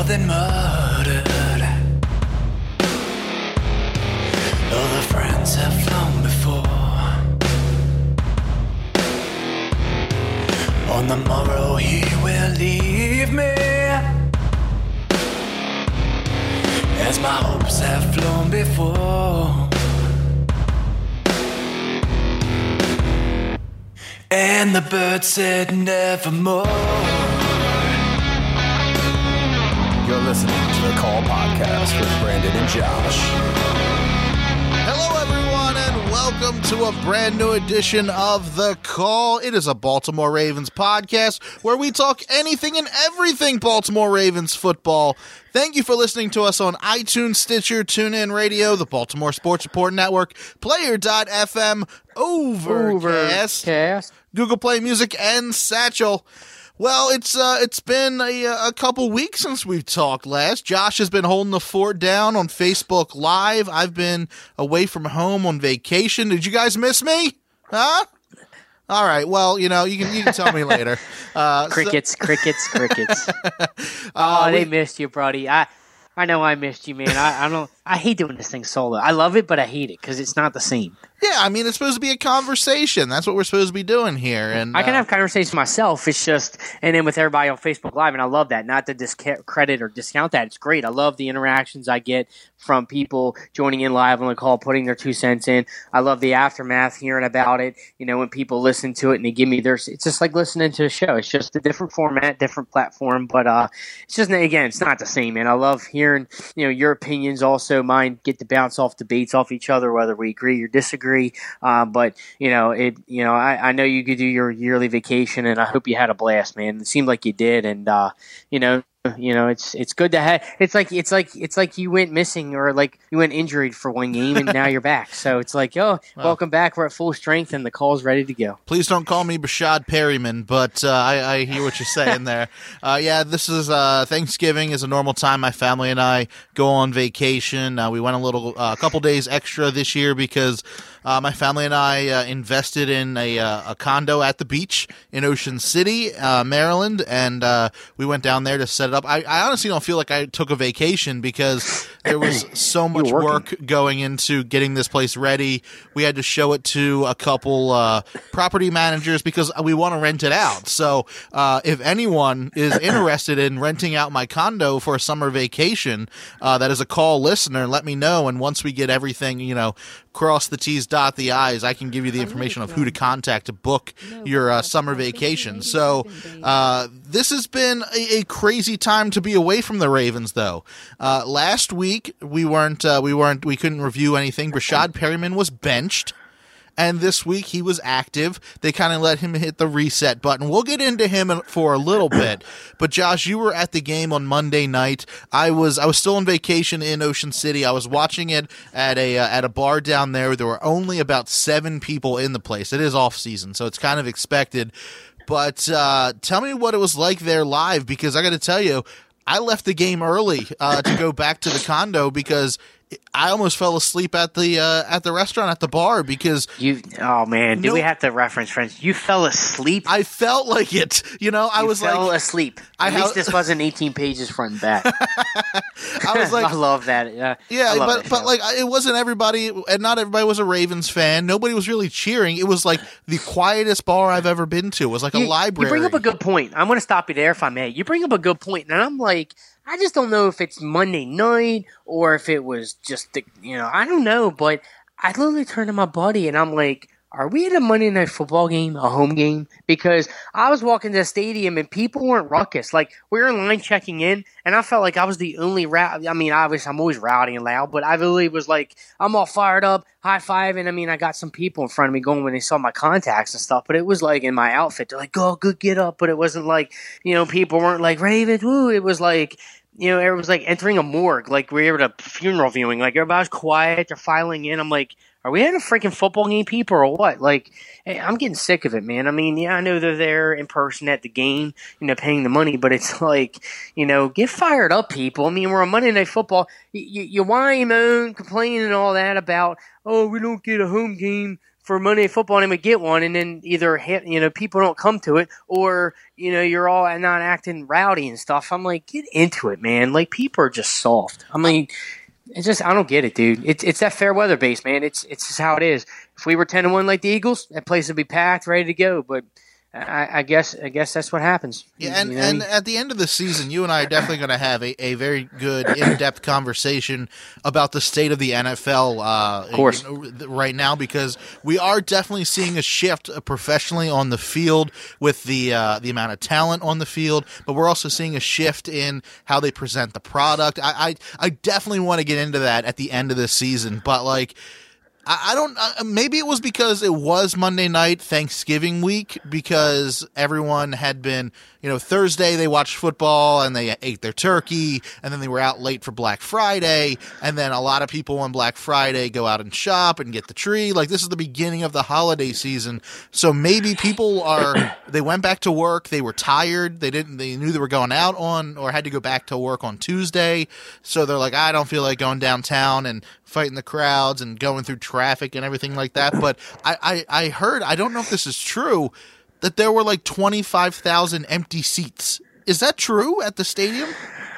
than murdered. All the friends have flown before. On the morrow he will leave me, as my hopes have flown before. And the bird said nevermore. You're listening to the Call Podcast with Brandon and Josh. Hello, everyone, and welcome to a brand new edition of The Call. It is a Baltimore Ravens podcast where we talk anything and everything Baltimore Ravens football. Thank you for listening to us on iTunes, Stitcher, TuneIn Radio, the Baltimore Sports Report Network, Player.fm, Overcast, Google Play Music, and Satchel. Well, it's been a couple weeks since we've talked last. Josh has been holding the fort down on Facebook Live. I've been away from home on vacation. Did you guys miss me? Huh? All right. Well, you can tell me later. Crickets. They missed you, buddy. I know I missed you, man. I hate doing this thing solo. I love it, but I hate it because it's not the same. Yeah, I mean, it's supposed to be a conversation. That's what we're supposed to be doing here. And I can have conversations myself. It's just, and then with everybody on Facebook Live, and I love that. Not to discredit or discount that. It's great. I love the interactions I get from people joining in live on the call, putting their 2 cents in. I love the aftermath, hearing about it. When people listen to it and they give me their, it's just like listening to a show. It's just a different format, different platform, but it's just, again, it's not the same, man. I love hearing, your opinions. Also, mine get to bounce off debates off each other, whether we agree or disagree. But I know you could do your yearly vacation, and I hope you had a blast, man. It seemed like you did, and it's good to have. It's like you went missing or like you went injured for one game, and now you're back. So it's like, welcome back. We're at full strength, and the call's ready to go. Please don't call me Brashad Perryman, but I hear what you're saying there. This is Thanksgiving is a normal time. My family and I go on vacation. We went a couple days extra this year because my family and I invested in a condo at the beach in Ocean City, Maryland, and we went down there to set it up. I honestly don't feel like I took a vacation because there was so much work going into getting this place ready. We had to show it to a couple property managers because we want to rent it out. So if anyone is interested in renting out my condo for a summer vacation, that is a call listener, let me know. And once we get everything, cross the T's, dot the I's, I can give you the information of who to contact to book your summer vacation. So this has been a crazy time to be away from the Ravens, though. Last week we couldn't review anything. Brashad Perryman was benched. And this week he was active. They kind of let him hit the reset button. We'll get into him for a little bit. But Josh, you were at the game on Monday night. I was still on vacation in Ocean City. I was watching it at a bar down there. There were only about 7 people in the place. It is off season, so it's kind of expected. But tell me what it was like there live, because I got to tell you, I left the game early to go back to the condo because I almost fell asleep at the restaurant at the bar because we have to reference friends? You fell asleep? I felt like it. I fell asleep. At least this wasn't 18 pages front and back. I was like, I love that. But like it wasn't everybody, and not everybody was a Ravens fan. Nobody was really cheering. It was like the quietest bar I've ever been to. It was like a library. You bring up a good point. I'm going to stop you there if I may. You bring up a good point, and I'm like, I just don't know if it's Monday night or if it was just I don't know, but I literally turned to my buddy and I'm like, are we at a Monday Night Football game, a home game? Because I was walking to the stadium and people weren't ruckus. Like, we were in line checking in, and I felt like I was the only I mean, obviously, I'm always rowdy and loud, but I really was like, I'm all fired up, high-fiving. I mean, I got some people in front of me going when they saw my contacts and stuff, but it was like in my outfit. They're like, go, good, get up. But it wasn't like, people weren't like, Ravens, woo. It was like, it was like entering a morgue. Like, we were at a funeral viewing. Like, everybody's quiet. They're filing in. I'm like, are we at a freaking football game, people, or what? Like, hey, I'm getting sick of it, man. I mean, I know they're there in person at the game, paying the money, but it's like, get fired up, people. I mean, we're on Monday Night Football. You whine, moan, complain, and all that about, oh, we don't get a home game for Monday Night Football and we get one, and then either people don't come to it, or you're all not acting rowdy and stuff. I'm like, get into it, man. Like, people are just soft. I mean, it's just, I don't get it, dude. It's that fair weather base, man. It's just how it is. If we were 10-1 like the Eagles, that place would be packed, ready to go. But I guess that's what happens. Yeah, and at the end of the season, you and I are definitely going to have a very good in-depth conversation about the state of the NFL of course. Right now, because we are definitely seeing a shift professionally on the field with the amount of talent on the field, but we're also seeing a shift in how they present the product. I definitely want to get into that at the end of the season, but like, I don't. Maybe it was because it was Monday night, Thanksgiving week, because everyone had been, Thursday they watched football and they ate their turkey, and then they were out late for Black Friday, and then a lot of people on Black Friday go out and shop and get the tree. Like, this is the beginning of the holiday season, so maybe people they went back to work, they were tired, they knew they were going out on or had to go back to work on Tuesday, so they're like, I don't feel like going downtown and fighting the crowds and going through traffic and everything like that. But I heard, I don't know if this is true, that there were like 25,000 empty seats. Is that true at the stadium?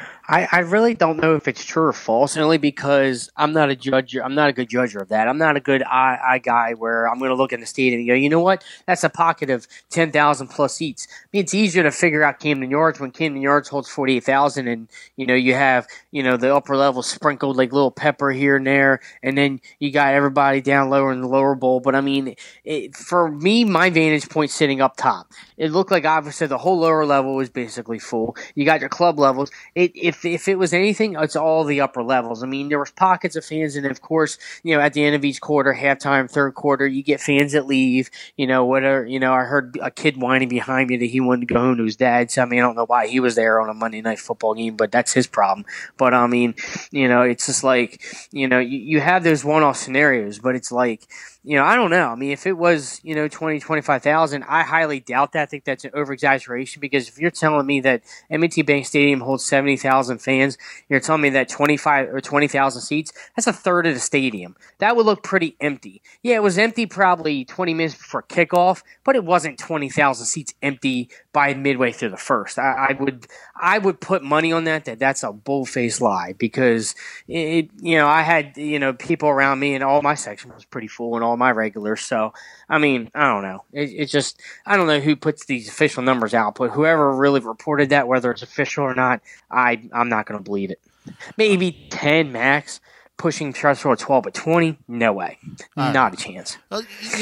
I really don't know if it's true or false, only because I'm not a judge. I'm not a good judger of that. I'm not a good eye guy where I'm going to look in the stadium and go, you know what? That's a pocket of 10,000 plus seats. I mean, it's easier to figure out Camden Yards when Camden Yards holds 48,000, and you have the upper level sprinkled like little pepper here and there, and then you got everybody down lower in the lower bowl. But I mean, for me, my vantage point sitting up top, it looked like obviously the whole lower level was basically full. You got your club levels. If it was anything, it's all the upper levels. I mean, there was pockets of fans, and of course, at the end of each quarter, halftime, third quarter, you get fans that leave. Whatever. I heard a kid whining behind me that he wanted to go home to his dad. So I mean, I don't know why he was there on a Monday Night Football game, but that's his problem. But I mean, it's just like, you have those one-off scenarios, but it's like, I don't know. I mean, if it was, 20, 25,000, I highly doubt that. I think that's an over-exaggeration, because if you're telling me that M&T Bank Stadium holds 70,000 fans, you're telling me that 25 or 20,000 seats, that's a third of the stadium. That would look pretty empty. Yeah, it was empty probably 20 minutes before kickoff, but it wasn't 20,000 seats empty by midway through the first. I would put money on that's a bull-faced lie, because I had, people around me, and all my section was pretty full, and all my regulars. So, I mean, I don't know. It's just, I don't know who puts these official numbers out, but whoever really reported that, whether it's official or not, I'm not going to believe it. Maybe 10 max, pushing threshold 12, but 20, no way. Not a chance. Well,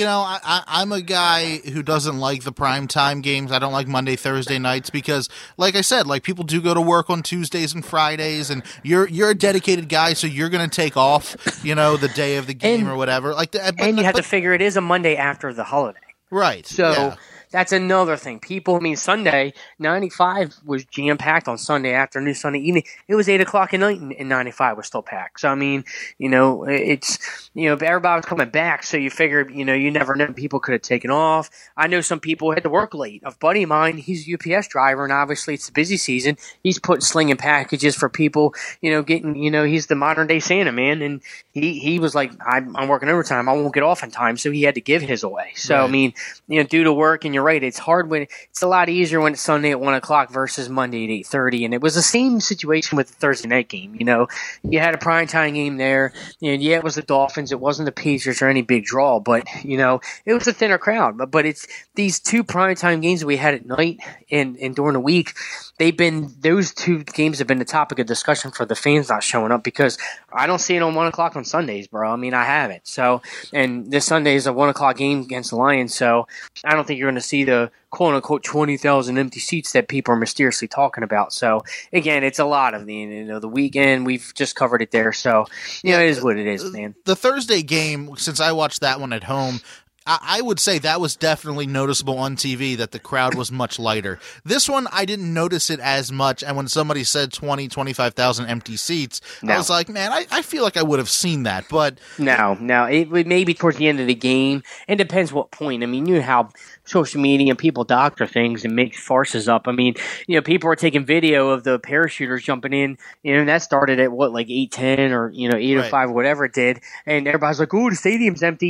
I'm a guy who doesn't like the primetime games. I don't like Monday, Thursday nights, because, like I said, like, people do go to work on Tuesdays and Fridays, and you're a dedicated guy, so you're going to take off, the day of the game or whatever. And you have to figure it is a Monday after the holiday. Right. So. Yeah. That's another thing. Sunday, 95 was jam-packed on Sunday afternoon, Sunday evening. It was 8 o'clock at night, and 95 was still packed. So, I mean, it's, everybody was coming back, so you figure, you never know. People could have taken off. I know some people had to work late. A buddy of mine, he's a UPS driver, and obviously it's the busy season. He's slinging packages for people, getting, he's the modern-day Santa, man, and he was like, I'm working overtime. I won't get off in time, so he had to give his away. So, right. I mean, due to work, and you're right, it's hard it's a lot easier when it's Sunday at 1 o'clock versus Monday at 8:30, and it was the same situation with the Thursday night game. You had a primetime game there, and it was the Dolphins, it wasn't the Pacers or any big draw, but it was a thinner crowd. But it's these two primetime games that we had at night and during the week. Those two games have been the topic of discussion for the fans not showing up, because I don't see it on 1 o'clock on Sundays, bro. I mean, I haven't. So, and this Sunday is a 1 o'clock game against the Lions, so I don't think you're going to see the quote-unquote 20,000 empty seats that people are mysteriously talking about. So, again, it's a lot of the weekend. We've just covered it there. So, it is what it is, man. The Thursday game, since I watched that one at home, I would say that was definitely noticeable on TV, that the crowd was much lighter. This one, I didn't notice it as much, and when somebody said 25,000 empty seats, I was like, man, I feel like I would have seen that, but... No, it would maybe towards the end of the game. It depends what point. I mean, how social media and people doctor things and make farces up. I mean, people are taking video of the parachuters jumping in, and that started at, 8:10 or, 8:05, whatever it did, and everybody's like, oh, the stadium's empty.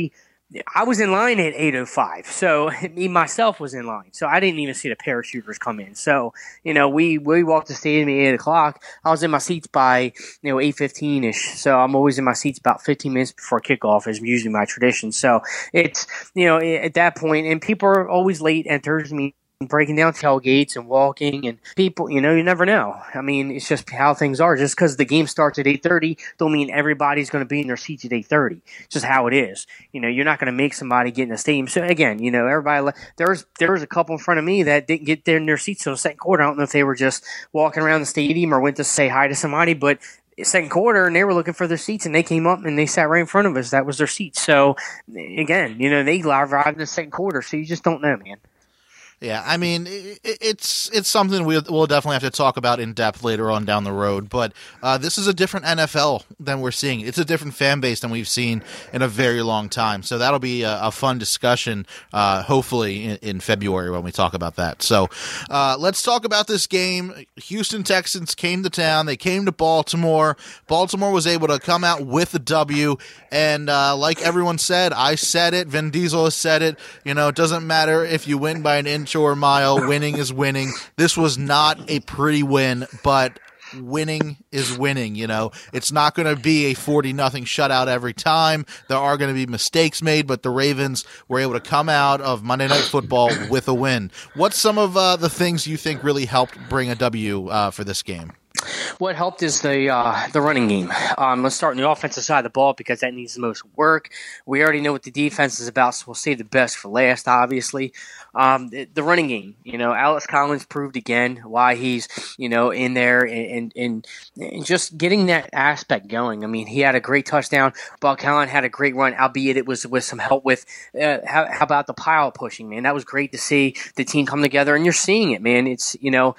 I was in line at 8:05, so me myself was in line, so I didn't even see the parachuters come in. So we walked the stadium at 8 o'clock. I was in my seats by 8:15 ish. So I'm always in my seats about 15 minutes before kickoff, is usually my tradition. So it's at that point, and people are always late enters. Breaking down tailgates and walking, and people, you never know. I mean, it's just how things are. Just because the game starts at 8:30 don't mean everybody's going to be in their seats at 8:30. It's just how it is. You're not going to make somebody get in the stadium. So again, everybody, there was a couple in front of me that didn't get there in their seats till the second quarter. I don't know if they were just walking around the stadium or went to say hi to somebody, but second quarter, and they were looking for their seats, and they came up and they sat right in front of us. That was their seats. So again, they arrived in the second quarter. So you just don't know, man. Yeah, I mean, it's something we'll definitely have to talk about in depth later on down the road. But this is a different NFL than we're seeing. It's a different fan base than we've seen in a very long time. So that'll be a fun discussion, hopefully in February when we talk about that. So let's talk about this game. Houston Texans came to town. They came to Baltimore. Baltimore was able to come out with a W. And like everyone said, I said it. Vin Diesel has said it. It doesn't matter if you win by an inch or a mile, winning is winning. This was not a pretty win, but winning is winning. It's not going to be a 40-0 shutout every time. There are going to be mistakes made, but the Ravens were able to come out of Monday Night Football with a win. What's some of the things you think really helped bring a W for this game? What helped is the running game. Let's start on the offensive side of the ball because that needs the most work. We already know what the defense is about, so we'll save the best for last, obviously. The running game. Alex Collins proved again why he's, in there and just getting that aspect going. I mean, he had a great touchdown. Buck Allen had a great run, albeit it was with some help with how about the pile pushing, man? That was great to see the team come together, and you're seeing it, man. It's,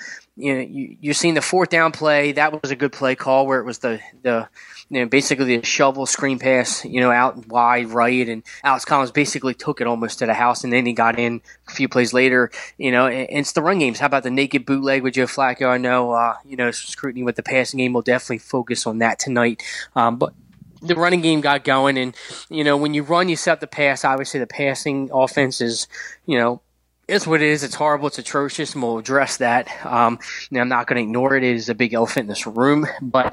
you're seeing the fourth down play. That was a good play call where it was the basically the shovel screen pass, out wide right, and Alex Collins basically took it almost to the house, and then he got in a few plays later. And it's the run games. How about the naked bootleg with Joe Flacco? I know, scrutiny with the passing game. We'll definitely focus on that tonight. But the running game got going, and when you run, you set up the pass. Obviously, the passing offense is, it's what it is. It's horrible. It's atrocious, and we'll address that. I'm not going to ignore it. It is a big elephant in this room. But,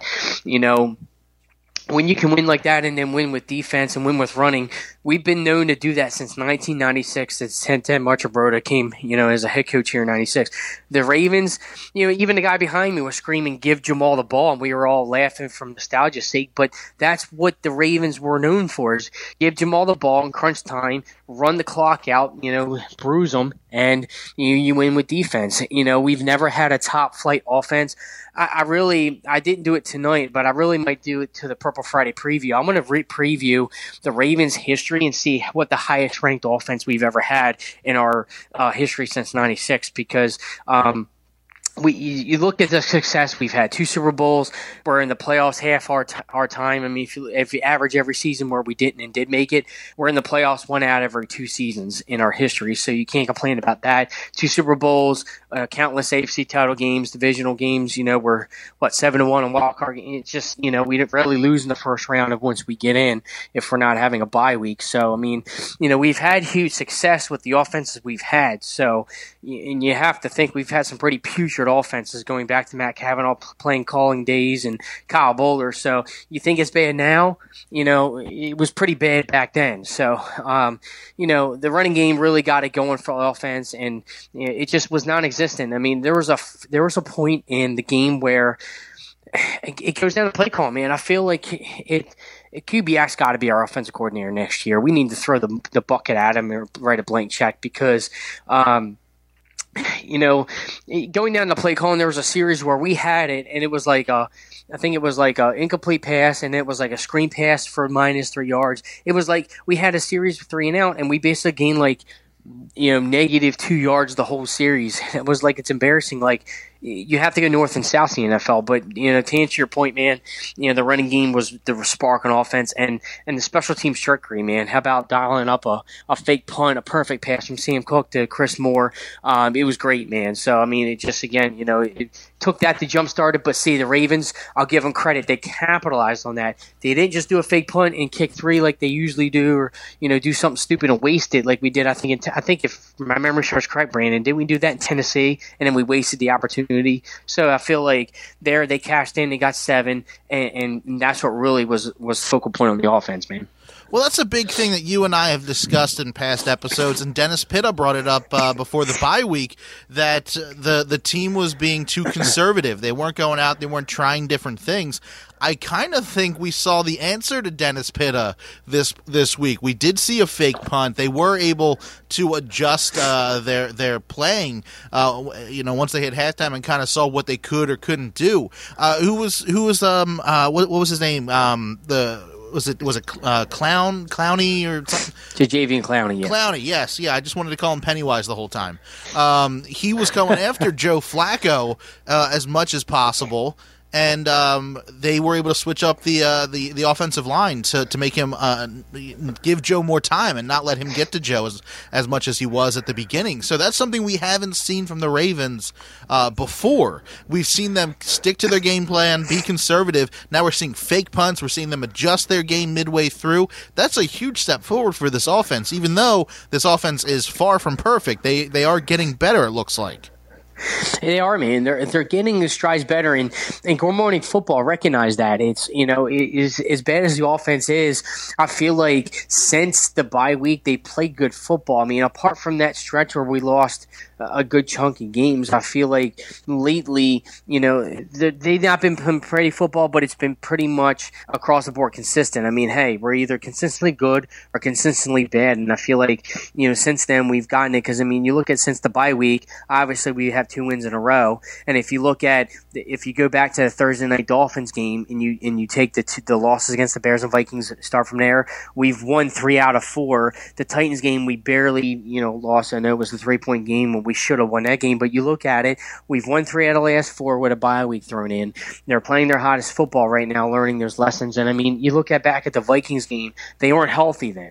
when you can win like that and then win with defense and win with running, we've been known to do that since 1996. It's Ted Marchibroda came, as a head coach here in 96. The Ravens, even the guy behind me was screaming, "Give Jamal the ball," and we were all laughing from nostalgia's sake. But that's what the Ravens were known for: is give Jamal the ball in crunch time, run the clock out, bruise them, and you win with defense. We've never had a top flight offense. I didn't do it tonight, but I really might do it to the Purple Friday preview. I'm going to preview the Ravens' history and see what the highest ranked offense we've ever had in our history since '96, because you look at the success we've had. 2 Super Bowls. We're in the playoffs half our time. I mean, if you average every season where we didn't and did make it, we're in the playoffs 1 out of every 2 seasons in our history. So you can't complain about that. 2 Super Bowls, countless AFC title games, divisional games. We're 7-1 on wild card. It's just we don't really lose in the first round of once we get in if we're not having a bye week. So I mean, we've had huge success with the offenses we've had. So and you have to think we've had some pretty putrid offenses going back to Matt Cavanaugh playing calling days and Kyle Bowler. So you think it's bad now? It was pretty bad back then. So, the running game really got it going for offense, and it just was non-existent. I mean, there was a point in the game where it goes down to play call, man. I feel like Kubiak's got to be our offensive coordinator next year. We need to throw the bucket at him or write a blank check because, going down the play calling, there was a series where we had it, and it was like I think it was like a incomplete pass, and it was like a screen pass for -3 yards. It was like we had a series of 3 and out, and we basically gained -2 yards the whole series. It was like, it's embarrassing. Like, you have to go north and south in the NFL. But, to answer your point, man, the running game was the spark on offense and the special teams trickery, man. How about dialing up a fake punt, a perfect pass from Sam Cook to Chris Moore? It was great, man. So, I mean, it just, again, it took that to jumpstart it. But see, the Ravens, I'll give them credit. They capitalized on that. They didn't just do a fake punt and kick 3 like they usually do, or, do something stupid and waste it like we did, I think if my memory serves correct, Brandon, didn't we do that in Tennessee? And then we wasted the opportunity. So I feel like there they cashed in, they got 7, and that's what really was focal point on the offense, man. Well, that's a big thing that you and I have discussed in past episodes, and Dennis Pitta brought it up before the bye week, that the team was being too conservative. They weren't going out. They weren't trying different things. I kind of think we saw the answer to Dennis Pitta this week. We did see a fake punt. They were able to adjust their playing, once they hit halftime and kind of saw what they could or couldn't do. What was his name? Was it Clowney or something? Jadeveon Clowney, yeah. Clowney, yes. Yeah, I just wanted to call him Pennywise the whole time. He was going after Joe Flacco as much as possible, and they were able to switch up the offensive line to make him give Joe more time and not let him get to Joe as much as he was at the beginning. So that's something we haven't seen from the Ravens before. We've seen them stick to their game plan, be conservative. Now we're seeing fake punts. We're seeing them adjust their game midway through. That's a huge step forward for this offense. Even though this offense is far from perfect, they are getting better, it looks like. They are, man. They're getting the strides better, and Good Morning Football recognize that. It's as bad as the offense is. I feel like since the bye week, they played good football. I mean, apart from that stretch where we lost a good chunk of games, I feel like lately, they've not been playing pretty football, but it's been pretty much across the board consistent. I mean, hey, we're either consistently good or consistently bad, and I feel like since then we've gotten it because you look at since the bye week, obviously we have 2 wins in a row, and if you go back to the Thursday night Dolphins game and you take the losses against the Bears and Vikings, start from there, we've won 3 out of 4. The Titans game we barely lost. I know it was a 3-point game when we should have won that game, but you look at it, we've won 3 out of the last 4 with a bye week thrown in. They're playing their hottest football right now, learning those lessons, and you look back at the Vikings game, they weren't healthy then,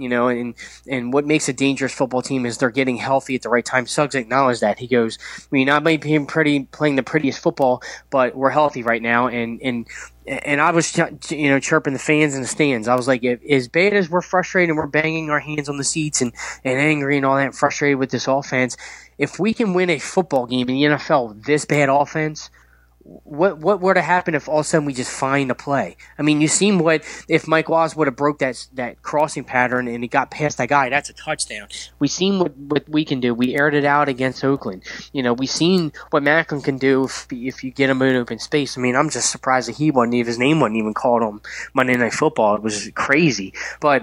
and what makes a dangerous football team is they're getting healthy at the right time. Suggs acknowledged that. He goes, not being playing the prettiest football, but we're healthy right now. And I was, chirping the fans in the stands. I was like, as bad as we're frustrated and we're banging our hands on the seats and angry and all that, and frustrated with this offense, if we can win a football game in the NFL with this bad offense, what would have happened if all of a sudden we just find a play? You seen what if Mike Wallace would have broke that crossing pattern and he got past that guy? That's a touchdown. We seen what we can do. We aired it out against Oakland. We seen what Macklin can do if you get him in open space. I'm just surprised that his name wasn't even called on Monday Night Football. It was crazy. But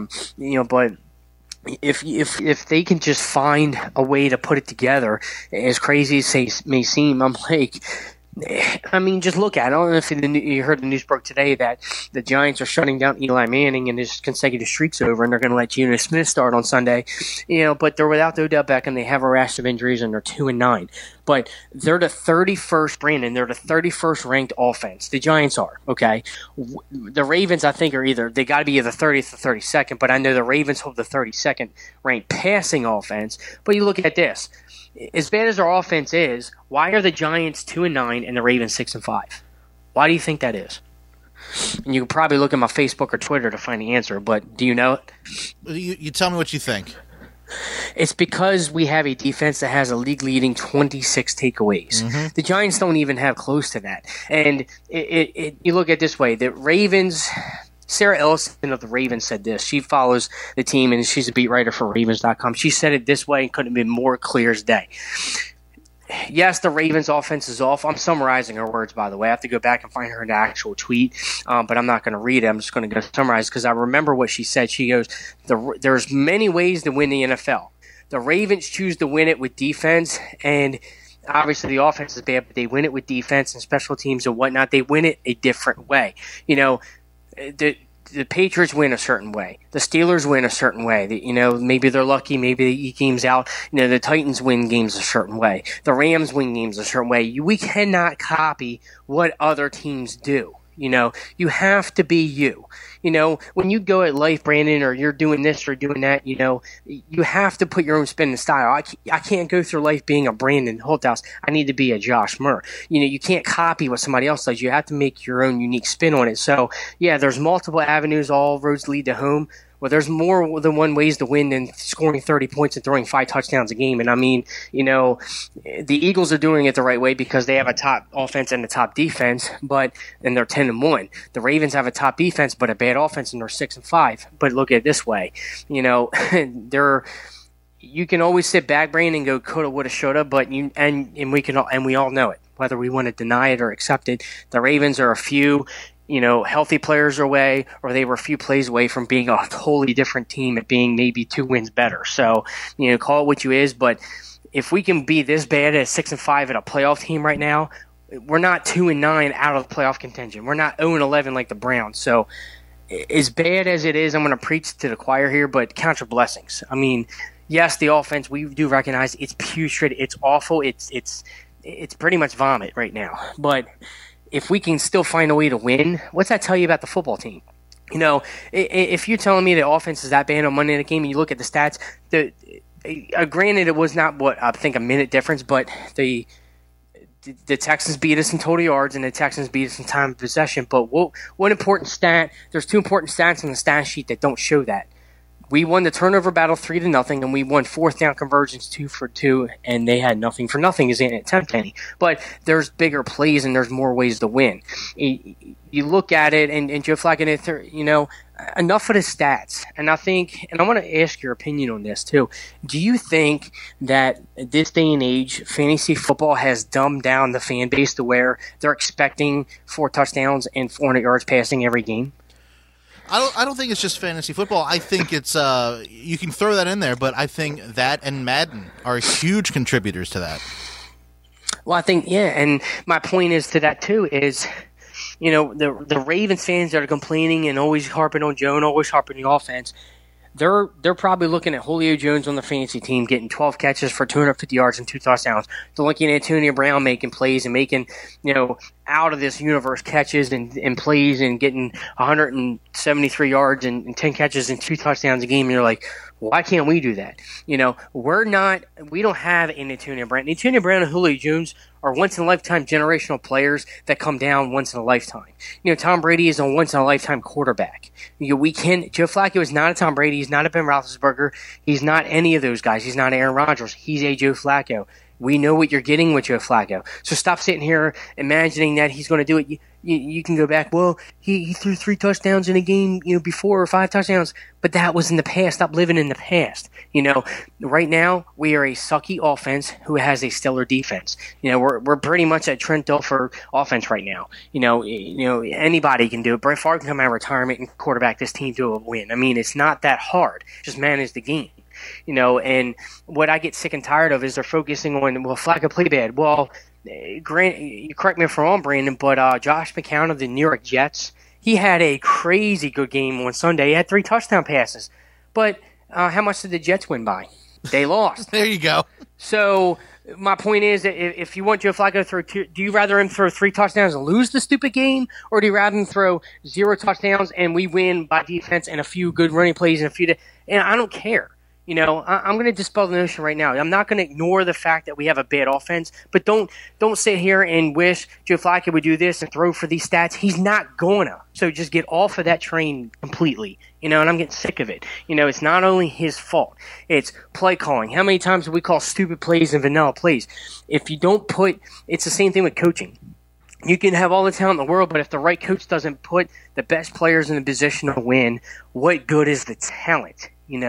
if they can just find a way to put it together, as crazy as it may seem, I'm like. Just look at it. I don't know if you heard the news broke today that the Giants are shutting down Eli Manning and his consecutive streak's over, and they're going to let Geno Smith start on Sunday. But they're without Odell Beckham. They have a rash of injuries, and they're 2-9. But they're the 31st, Brandon. They're the 31st ranked offense. The Giants are, okay? The Ravens, I think, they got to be either 30th or 32nd, but I know the Ravens hold the 32nd ranked passing offense. But you look at this. As bad as our offense is, why are the Giants 2-9 and the Ravens 6-5? Why do you think that is? And you can probably look at my Facebook or Twitter to find the answer, but do you know it? You tell me what you think. It's because we have a defense that has a league-leading 26 takeaways. Mm-hmm. The Giants don't even have close to that. And you look at it this way, the Ravens... Sarah Ellison of the Ravens said this. She follows the team, and she's a beat writer for Ravens.com. She said it this way and couldn't have been more clear as day. Yes, the Ravens' offense is off. I'm summarizing her words, by the way. I have to go back and find her actual tweet, but I'm not going to read it. I'm just going to go summarize because I remember what she said. She goes, there's many ways to win the NFL. The Ravens choose to win it with defense, and obviously the offense is bad, but they win it with defense and special teams and whatnot. They win it a different way. the Patriots win a certain way. The Steelers win a certain way. Maybe they're lucky. Maybe they eat games out. The Titans win games a certain way. The Rams win games a certain way. We cannot copy what other teams do. You have to be you. When you go at life, Brandon, or you're doing this or doing that, you have to put your own spin and style. I can't go through life being a Brandon Holthouse. I need to be a Josh Murr. You can't copy what somebody else does. You have to make your own unique spin on it. So, yeah, there's multiple avenues. All roads lead to home. Well, there's more than one ways to win than scoring 30 points and throwing 5 touchdowns a game. And I mean, the Eagles are doing it the right way because they have a top offense and a top defense, and they're 10-1. The Ravens have a top defense but a bad offense, and they're 6-5. But look at it this way, you can always sit back, brain, and go coulda, woulda, shoulda, but we all know it, whether we want to deny it or accept it. The Ravens are a few healthy players away, or they were a few plays away from being a totally different team at being maybe 2 wins better. So, call it what you is, but if we can be this bad at 6-5 at a playoff team right now, we're not 2-9 out of the playoff contention. We're not 0-11 like the Browns. So, as bad as it is, I'm going to preach to the choir here, but count your blessings. I mean, yes, the offense, we do recognize it's putrid, it's awful, it's pretty much vomit right now. But if we can still find a way to win, what's that tell you about the football team? If you're telling me the offense is that bad on Monday night game, and you look at the stats, granted it was not I think a minute difference, but the Texans beat us in total yards and the Texans beat us in time of possession. But one important stat, there's 2 important stats on the stat sheet that don't show that. We won the turnover battle 3-0, and we won 4th down conversions 2 for 2, and they had nothing for nothing as they didn't attempt any. But there's bigger plays and there's more ways to win. You look at it, and Joe Flacco, enough of the stats. And I want to ask your opinion on this too. Do you think that this day and age, fantasy football has dumbed down the fan base to where they're expecting 4 touchdowns and 400 yards passing every game? I don't think it's just fantasy football. I think it's you can throw that in there, but I think that and Madden are huge contributors to that. Well, I think and my point is to that too is, the Ravens fans that are complaining and always harping on Joe and always harping the offense, they're probably looking at Julio Jones on the fantasy team getting 12 catches for 250 yards and 2 touchdowns. They're looking at Antonio Brown making plays and making, out of this universe catches and plays and getting 173 yards and 10 catches and 2 touchdowns a game. And you're like, why can't we do that? We don't have an Antonio Brown. Antonio Brown and Julio Jones are once-in-a-lifetime generational players that come down once in a lifetime. Tom Brady is a once-in-a-lifetime quarterback. Joe Flacco is not a Tom Brady. He's not a Ben Roethlisberger. He's not any of those guys. He's not Aaron Rodgers. He's a Joe Flacco. We know what you're getting with Joe Flacco. So stop sitting here imagining that he's going to do it. You can go back, well, he threw 3 touchdowns in a game, before, or 5 touchdowns, but that was in the past. Stop living in the past. Right now we are a sucky offense who has a stellar defense. We're pretty much at Trent Dilfer offense right now. Anybody can do it. Brett Favre can come out of retirement and quarterback this team to a win. I mean, it's not that hard. Just manage the game. And what I get sick and tired of is they're focusing on, Flacco play bad. Well, Grant, you correct me if I'm wrong, Brandon, but Josh McCown of the New York Jets, he had a crazy good game on Sunday. He had 3 touchdown passes. But how much did the Jets win by? They lost. There you go. So my point is that if you want Joe Flacco to throw do you rather him throw 3 touchdowns and lose the stupid game, or do you rather him throw 0 touchdowns and we win by defense and a few good running plays and and I don't care. I'm going to dispel the notion right now. I'm not going to ignore the fact that we have a bad offense, but don't sit here and wish Joe Flacco would do this and throw for these stats. He's not going to. So just get off of that train completely. And I'm getting sick of it. It's not only his fault. It's play calling. How many times do we call stupid plays and vanilla plays? If you don't it's the same thing with coaching. You can have all the talent in the world, but if the right coach doesn't put the best players in the position to win, what good is the talent?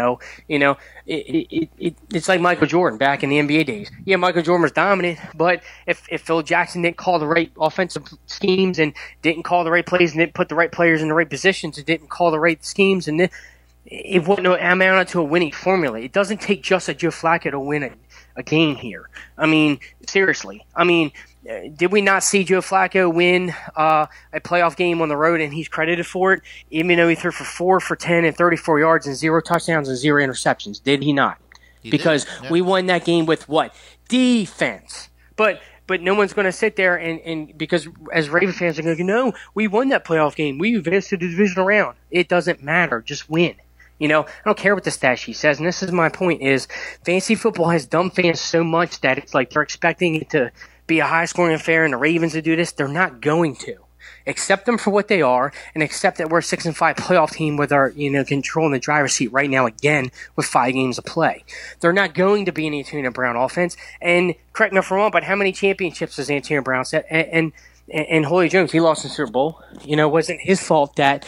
It's like Michael Jordan back in the NBA days. Yeah, Michael Jordan was dominant, but if Phil Jackson didn't call the right offensive schemes and didn't call the right plays and didn't put the right players in the right positions and didn't call the right schemes, and it wouldn't amount to a winning formula. It doesn't take just a Joe Flacco to win a game here. I mean, seriously. I mean, did we not see Joe Flacco win a playoff game on the road, and he's credited for it, even though he threw for 4 for 10 and 34 yards and 0 touchdowns and 0 interceptions? Did he not? Because we won that game with what? Defense. But no one's going to sit there and because as Raven fans are going to go, no, we won that playoff game. We advanced to the divisional round. It doesn't matter. Just win. I don't care what the stat sheet says, and this is my point, is fantasy football has dumb fans so much that it's like they're expecting it to be a high-scoring affair and the Ravens to do this. They're not going to. Accept them for what they are, and accept that we're a 6-5 playoff team with our, control in the driver's seat right now again with 5 games of play. They're not going to be an Antonio Brown offense, and correct me if I'm wrong, but how many championships has Antonio Brown set? And Julio Jones, he lost in the Super Bowl. It wasn't his fault that,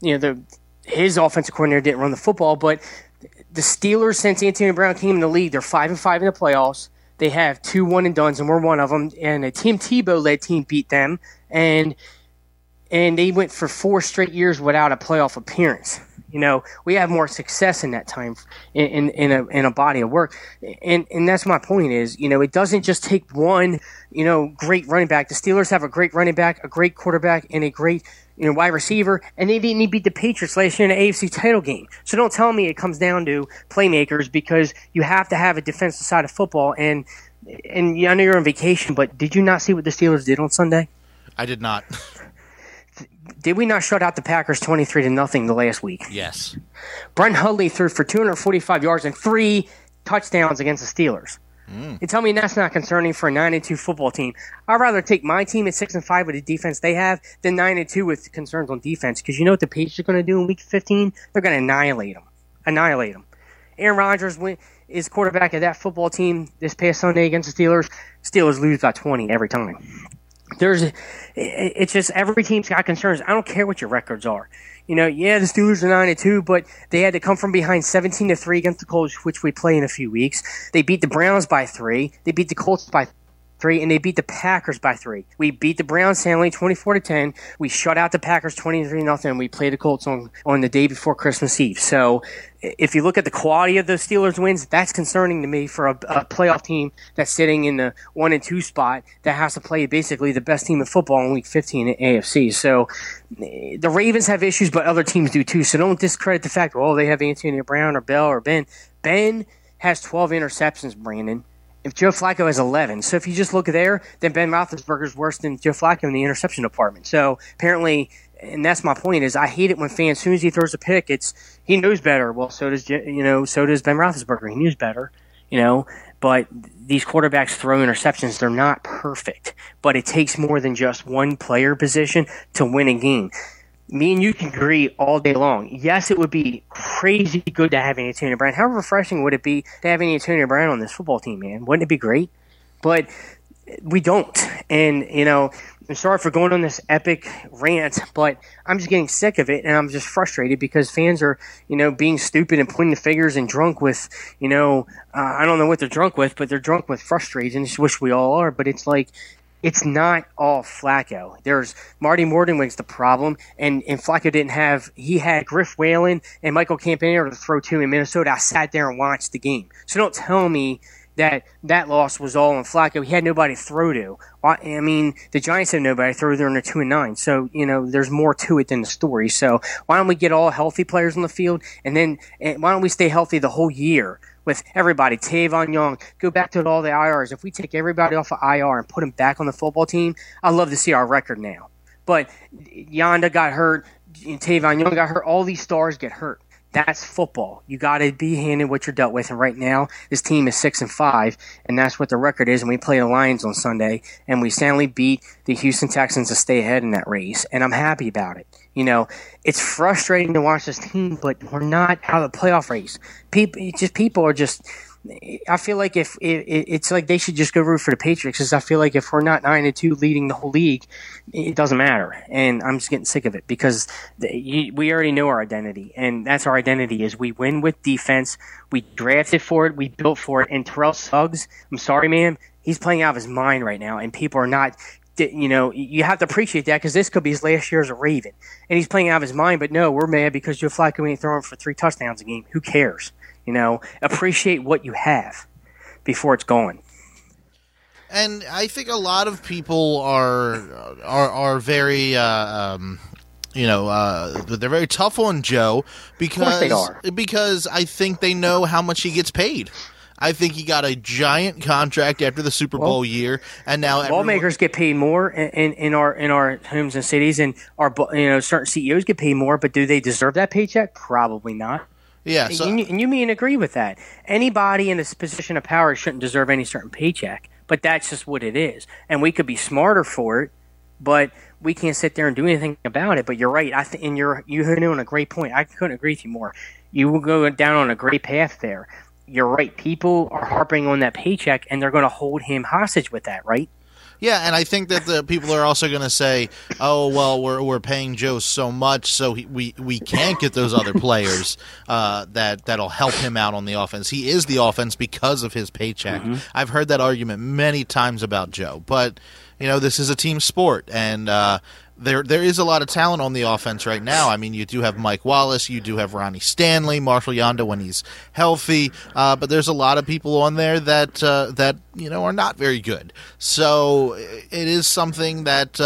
his offensive coordinator didn't run the football, but the Steelers, since Antonio Brown came in the league, they're 5-5 in the playoffs. They have 2 one-and-dones, and we're one of them, and a Tim Tebow-led team beat them, and they went for 4 straight years without a playoff appearance. We have more success in that time in a body of work, and that's my point. Is it doesn't just take one great running back. The Steelers have a great running back, a great quarterback, and a great wide receiver, and they didn't beat the Patriots last year in the AFC title game. So don't tell me it comes down to playmakers, because you have to have a defensive side of football. And I know you're on vacation, but did you not see what the Steelers did on Sunday? I did not. Did we not shut out the Packers 23-0 the last week? Yes. Brent Hundley threw for 245 yards and 3 touchdowns against the Steelers. You tell me that's not concerning for a 9-2 football team. I'd rather take my team at 6-5 with the defense they have than 9-2 with concerns on defense, because you know what the Patriots are going to do in Week 15? They're going to annihilate them. Aaron Rodgers is quarterback of that football team this past Sunday against the Steelers. Steelers lose by 20 every time. It's just every team's got concerns. I don't care what your records are. The Steelers are 9-2, but they had to come from behind 17-3 against the Colts, which we play in a few weeks. They beat the Browns by 3. They beat the Colts by 3, and they beat the Packers by 3. We beat the Browns soundly 24-10. We shut out the Packers 23-0, and we played the Colts on the day before Christmas Eve. So if you look at the quality of the Steelers' wins, that's concerning to me for a playoff team that's sitting in the 1-2 spot that has to play basically the best team in football in Week 15 at AFC. So the Ravens have issues, but other teams do too. So don't discredit the fact, they have Antonio Brown or Bell or Ben. Ben has 12 interceptions, Brandon. If Joe Flacco has 11. So if you just look there, then Ben Roethlisberger's worse than Joe Flacco in the interception department. So apparently, and that's my point, is I hate it when fans, as soon as he throws a pick, he knows better. Well, so does Ben Roethlisberger. He knows better, But these quarterbacks throw interceptions. They're not perfect. But it takes more than just one player position to win a game. Me and you can agree all day long. Yes, it would be crazy good to have Antonio Brown. How refreshing would it be to have Antonio Brown on this football team, man? Wouldn't it be great? But we don't. And, I'm sorry for going on this epic rant, but I'm just getting sick of it, and I'm just frustrated because fans are, being stupid and pointing the fingers and drunk with, I don't know what they're drunk with, but they're drunk with frustration. I just wish we all are, but it's like, it's not all Flacco. There's Marty Mordenweg's the problem, and Flacco he had Griff Whalen and Michael Campanaro to throw to in Minnesota. I sat there and watched the game. So don't tell me that loss was all on Flacco. He had nobody to throw to. I mean, the Giants have nobody to throw there, and they're 2-9. So, there's more to it than the story. So why don't we get all healthy players on the field, and why don't we stay healthy the whole year with everybody? Tavon Young, go back to all the IRs. If we take everybody off of IR and put them back on the football team, I'd love to see our record now. But Yonda got hurt, Tavon Young got hurt, all these stars get hurt. That's football. You got to be handed what you're dealt with. And right now, this team is 6-5, and that's what the record is. And we play the Lions on Sunday, and we soundly beat the Houston Texans to stay ahead in that race. And I'm happy about it. It's frustrating to watch this team, but we're not out of the playoff race. People are just. I feel like if it's like they should just go root for the Patriots, because I feel like if we're not 9-2 leading the whole league, it doesn't matter. And I'm just getting sick of it because we already know our identity, and that's our identity is we win with defense. We drafted for it, we built for it. And Terrell Suggs, I'm sorry, man, he's playing out of his mind right now, and people are not. You have to appreciate that because this could be his last year as a Raven, and he's playing out of his mind. But no, we're mad because Joe Flacco ain't throwing for 3 touchdowns a game. Who cares? Appreciate what you have before it's gone. And I think a lot of people are very they're very tough on Joe because I think they know how much he gets paid. I think he got a giant contract after the Super Bowl year, and now lawmakers get paid more in our homes and cities, and our certain CEOs get paid more. But do they deserve that paycheck? Probably not. Yeah, and you may agree with that. Anybody in this position of power shouldn't deserve any certain paycheck, but that's just what it is. And we could be smarter for it, but we can't sit there and do anything about it. But you're right. And you hit on a great point. I couldn't agree with you more. You will go down on a great path there. You're right. People are harping on that paycheck, and they're going to hold him hostage with that, right? Yeah, and I think that the people are also going to say, "Oh, well, we're paying Joe so much, so we can't get those other players that'll help him out on the offense. He is the offense because of his paycheck." Mm-hmm. I've heard that argument many times about Joe, but this is a team sport, and there is a lot of talent on the offense right now. I mean, you do have Mike Wallace, you do have Ronnie Stanley, Marshall Yanda when he's healthy, but there's a lot of people on there that are not very good. So it is something that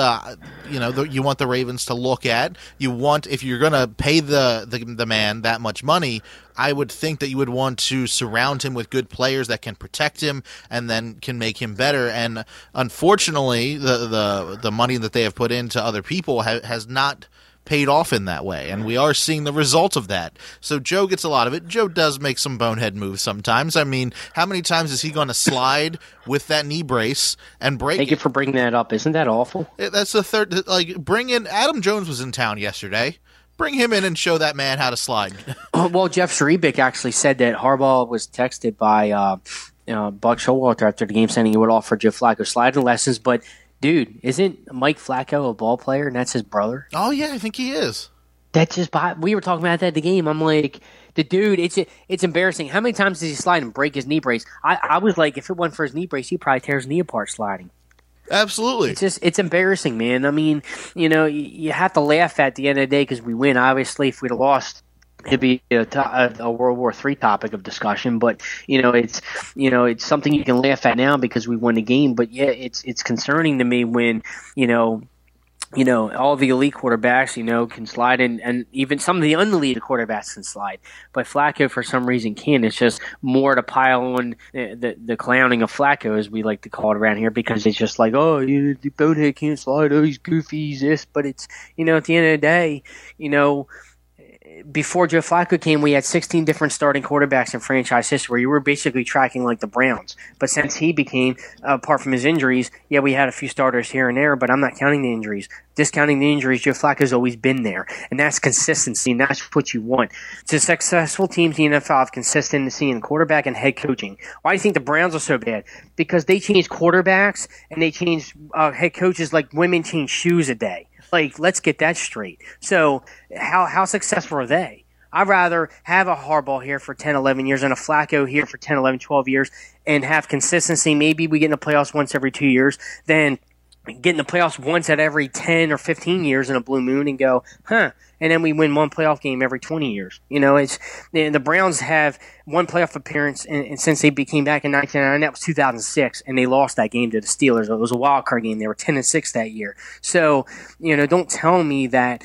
you want the Ravens to look at. You want, if you're going to pay the man that much money, I would think that you would want to surround him with good players that can protect him and then can make him better. And unfortunately, the money that they have put into other people has not paid off in that way, and we are seeing the result of that. So Joe gets a lot of it. Joe does make some bonehead moves sometimes. I mean, how many times is he going to slide with that knee brace and break Thank you for bringing that up. Isn't that awful? That's the third. Bring in Adam Jones was in town yesterday. Bring him in and show that man how to slide. Well, Jeff Zrebiec actually said that Harbaugh was texted by Buck Showalter after the game saying he would offer Joe Flacco sliding lessons. But, dude, isn't Mike Flacco a ball player and that's his brother? Oh, yeah, I think he is. That's just we were talking about that at the game. I'm like, the dude, it's embarrassing. How many times does he slide and break his knee brace? I was like, if it wasn't for his knee brace, he'd probably tear his knee apart sliding. Absolutely. It's embarrassing, man. I mean, you have to laugh at the end of the day because we win. Obviously, if we'd have lost, it'd be a World War III topic of discussion. But it's something you can laugh at now because we won the game. But yeah, it's concerning to me when all the elite quarterbacks, can slide in, and even some of the unelite quarterbacks can slide. But Flacco, for some reason, can't. It's just more to pile on the clowning of Flacco, as we like to call it around here, because it's just like, oh, the bonehead can't slide. Oh, he's goofy, he's this. But it's, at the end of the day, before Joe Flacco came, we had 16 different starting quarterbacks in franchise history. You were basically tracking like the Browns. But since he became, apart from his injuries, yeah, we had a few starters here and there, but I'm not counting the injuries. Discounting the injuries, Joe Flacco's always been there. And that's consistency, and that's what you want. To successful teams in the NFL have consistency in quarterback and head coaching. Why do you think the Browns are so bad? Because they change quarterbacks and they change head coaches like women change shoes a day. Like, let's get that straight. So how successful are they? I'd rather have a Harbaugh here for 10, 11 years and a Flacco here for 10, 11, 12 years and have consistency. Maybe we get in the playoffs once every 2 years, than get in the playoffs once at every 10 or 15 years in a blue moon and go, and then we win one playoff game every 20 years. It's the Browns have one playoff appearance and since they became back in 1999, that was 2006, and they lost that game to the Steelers. It was a wild card game. They were 10-6 that year. So, don't tell me that,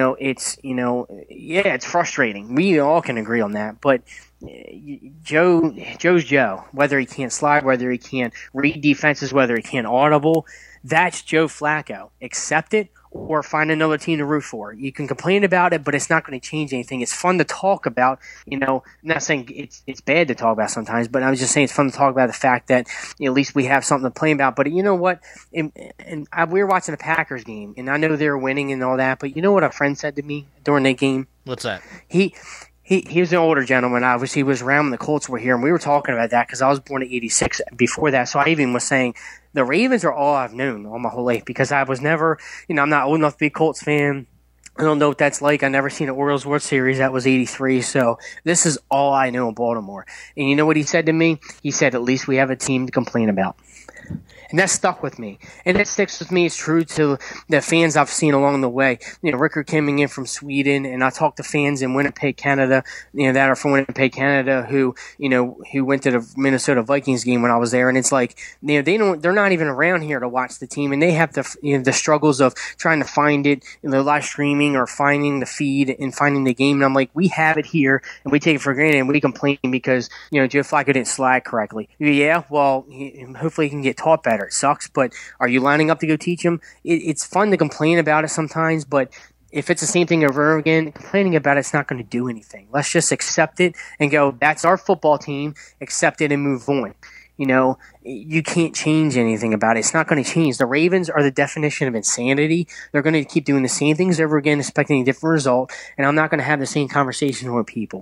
it's frustrating. We all can agree on that, but Joe's Joe. Whether he can't slide, whether he can't read defenses, whether he can't audible, that's Joe Flacco. Accept it or find another team to root for. You can complain about it, but it's not going to change anything. It's fun to talk about. I'm not saying it's bad to talk about sometimes, but I was just saying it's fun to talk about the fact that at least we have something to play about. But you know what? We were watching the Packers game, and I know they were winning and all that, but you know what a friend said to me during that game? What's that? He was an older gentleman. Obviously, he was around when the Colts were here, and we were talking about that because I was born in '86. Before that, so I even was saying the Ravens are all I've known all my whole life because I was never, I'm not old enough to be a Colts fan. I don't know what that's like. I never seen an Orioles World Series. That was '83. So this is all I know in Baltimore. And you know what he said to me? He said, "At least we have a team to complain about." And that stuck with me. And that sticks with me. It's true to the fans I've seen along the way. Rickard coming in from Sweden, and I talked to fans in Winnipeg, Canada, that are from Winnipeg, Canada, who went to the Minnesota Vikings game when I was there. And it's like, they're not even around here to watch the team, and they have the struggles of trying to find it in the live streaming or finding the feed and finding the game. And I'm like, we have it here, and we take it for granted, and we complain because, Joe Flacco didn't slide correctly. Yeah, well, hopefully he can get taught better. It sucks, but are you lining up to go teach him? It's fun to complain about it sometimes, but if it's the same thing over and over again, complaining about it's not going to do anything. Let's just accept it and go, that's our football team, accept it and move on. You can't change anything about it. It's not going to change. The Ravens are the definition of insanity. They're going to keep doing the same things over again, expecting a different result, and I'm not going to have the same conversation with people.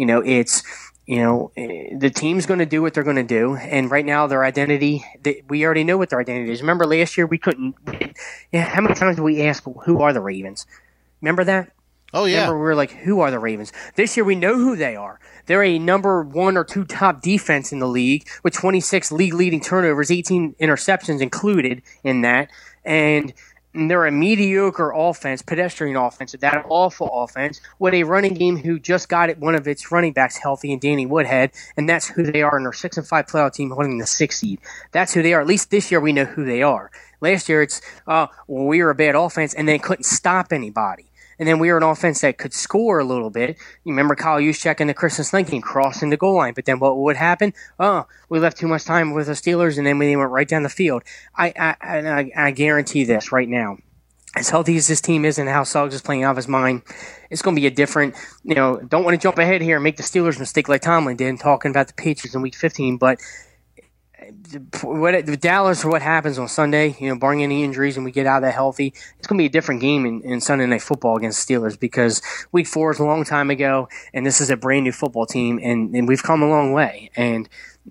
The team's going to do what they're going to do, and right now their identity, we already know what their identity is. Remember last year we couldn't. How many times did we ask, who are the Ravens? Remember that? Oh yeah. Remember we were like, who are the Ravens? This year we know who they are. They're a number 1 or 2 top defense in the league with 26 league-leading turnovers, 18 interceptions included in that, and they're a mediocre offense, pedestrian offense, that awful offense, with a running game who just got one of its running backs healthy in Danny Woodhead, and that's who they are in their 6-5 playoff team holding the 6th seed. That's who they are. At least this year we know who they are. Last year it's, we were a bad offense and they couldn't stop anybody. And then we were an offense that could score a little bit. You remember Kyle Juszczyk in the Christmas night game crossing the goal line. But then what would happen? We left too much time with the Steelers, and then they went right down the field. I guarantee this right now. As healthy as this team is and how Suggs is playing out of his mind, it's going to be a different, don't want to jump ahead here and make the Steelers mistake like Tomlin did talking about the Patriots in Week 15, but Dallas, for what happens on Sunday, barring any injuries and we get out of that healthy, it's going to be a different game in Sunday Night Football against Steelers because Week 4 is a long time ago, and this is a brand new football team, and we've come a long way. And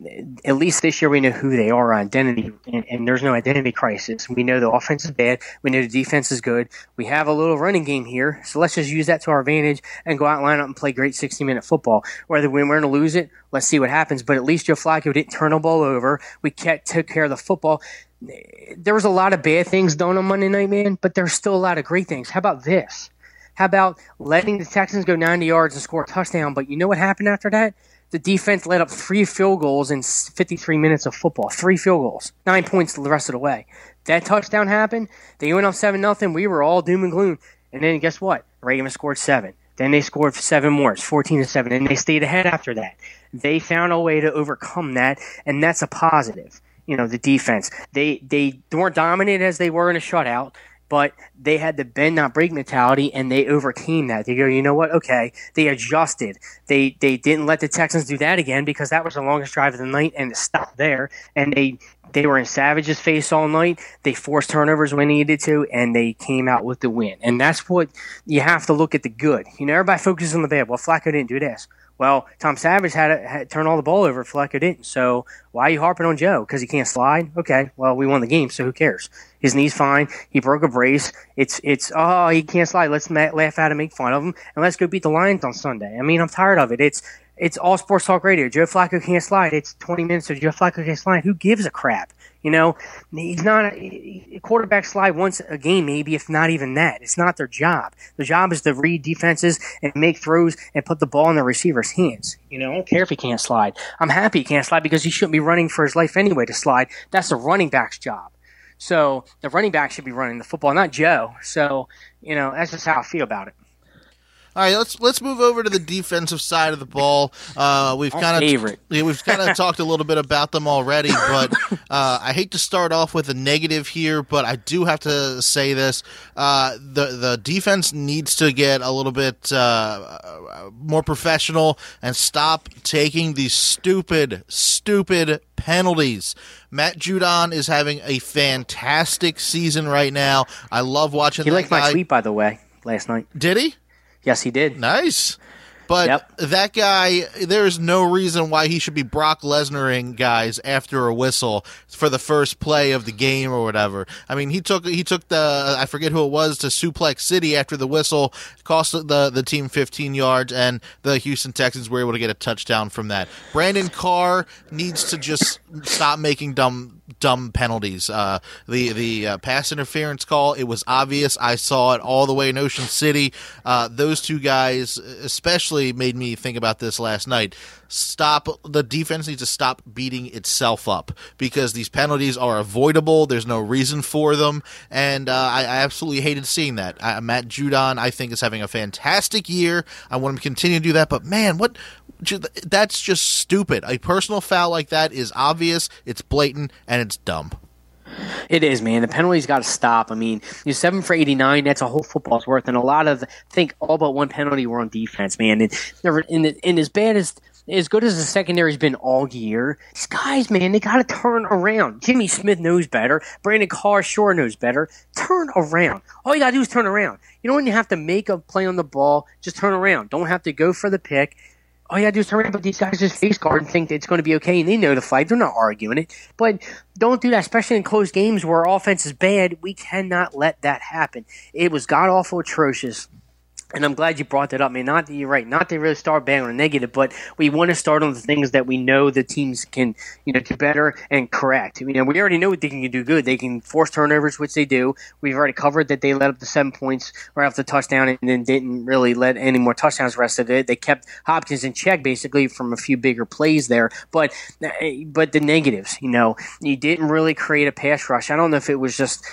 at least this year we know who they are, identity, and there's no identity crisis. We know the offense is bad. We know the defense is good. We have a little running game here, so let's just use that to our advantage and go out and line up and play great 60-minute football. Whether we're going to lose it, let's see what happens. But at least Joe Flacco didn't turn the ball over. We took care of the football. There was a lot of bad things done on Monday night, man, but there's still a lot of great things. How about this? How about letting the Texans go 90 yards and score a touchdown? But you know what happened after that? The defense let up 3 field goals in 53 minutes of football. 3 field goals. 9 points the rest of the way. That touchdown happened. They went up 7-0. We were all doom and gloom. And then guess what? Ravens scored 7. Then they scored 7 more. It's 14-7. And they stayed ahead after that. They found a way to overcome that, and that's a positive. The defense. They weren't dominant as they were in a shutout, but they had the bend not break mentality, and they overcame that. They go, you know what? Okay, they adjusted. They didn't let the Texans do that again because that was the longest drive of the night, and it stopped there. And they were in Savage's face all night. They forced turnovers when they needed to, and they came out with the win. And that's what you have to look at the good. Everybody focuses on the bad. Well, Flacco didn't do this. Well, Tom Savage had to turn all the ball over. Flacco didn't. So why are you harping on Joe? Because he can't slide? Okay, well, we won the game, so who cares? His knee's fine. He broke a brace. He can't slide. Let's laugh at him, make fun of him, and let's go beat the Lions on Sunday. I mean, I'm tired of it. It's all sports talk radio. Joe Flacco can't slide. It's 20 minutes of Joe Flacco can't slide. Who gives a crap? He's not a quarterback slide once a game, maybe, if not even that. It's not their job. Their job is to read defenses and make throws and put the ball in the receiver's hands. I don't care if he can't slide. I'm happy he can't slide because he shouldn't be running for his life anyway to slide. That's the running back's job. So the running back should be running the football, not Joe. So, that's just how I feel about it. All right, let's move over to the defensive side of the ball. We've kind of talked a little bit about them already, but I hate to start off with a negative here, but I do have to say this: the defense needs to get a little bit more professional and stop taking these stupid penalties. Matt Judon is having a fantastic season right now. I love watching. He liked my tweet, by the way, last night. Did he? Yes, he did. Nice. But that guy, there's no reason why he should be Brock Lesnar-ing guys after a whistle for the first play of the game or whatever. I mean, he took the, I forget who it was, to Suplex City after the whistle, cost the team 15 yards, and the Houston Texans were able to get a touchdown from that. Brandon Carr needs to just stop making dumb dumb penalties. The pass interference call, it was obvious. I saw it all the way in Ocean City. Those two guys especially made me think about this last night. The defense needs to stop beating itself up because these penalties are avoidable. There's no reason for them, and I absolutely hated seeing that. Matt Judon, I think, is having a fantastic year. I want him to continue to do that, but man, that's just stupid. A personal foul like that is obvious, it's blatant, and it's dumb. It is, man. The penalties got to stop. I mean, you're 7 for 89. That's a whole football's worth, and I think all but one penalty were on defense, man. And as good as the secondary's been all year, these guys, man, they got to turn around. Jimmy Smith knows better. Brandon Carr sure knows better. Turn around. All you got to do is turn around. You don't even have to make a play on the ball. Just turn around. Don't have to go for the pick. All you got to do is turn around, but these guys just face guard and think it's going to be okay, and they know the fight. They're not arguing it. But don't do that, especially in close games where offense is bad. We cannot let that happen. It was god-awful atrocious. And I'm glad you brought that up, man. You're right. Not to really start bang on a negative, but we want to start on the things that we know the teams can, do better and correct. We already know what they can do good. They can force turnovers, which they do. We've already covered that they let up the 7 points right off the touchdown and then didn't really let any more touchdowns the rest of it. They kept Hopkins in check basically from a few bigger plays there. But the negatives, you didn't really create a pass rush. I don't know if it was just,